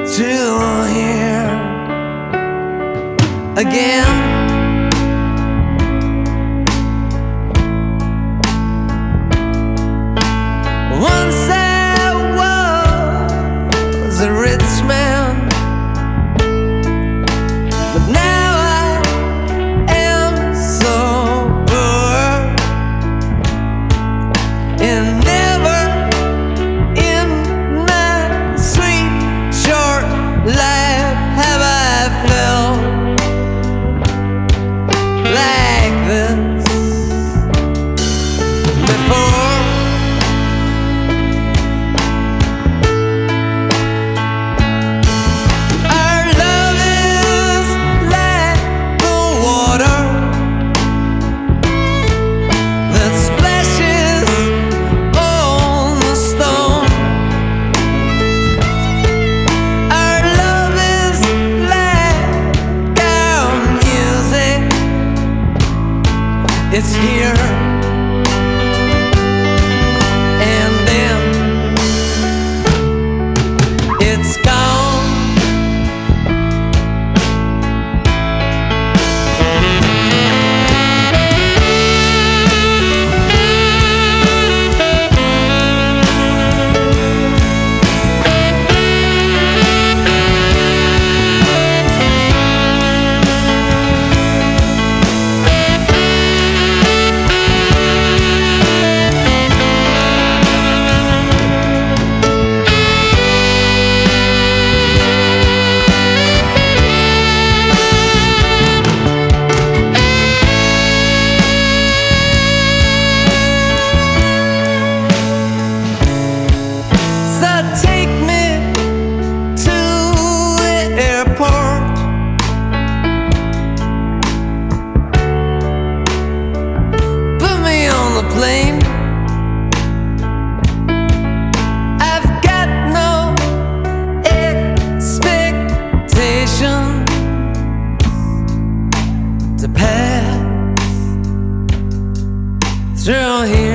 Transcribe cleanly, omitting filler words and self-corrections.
to here again. Once I was a rich man, but now I am so poor, and never in my sweet short life have I felt like this before. Our love is like the water that splashes on the stone. Our love is like our music. It's here and then it's gone. So take me to the airport, put me on the plane. I've got no expectation to pass through here.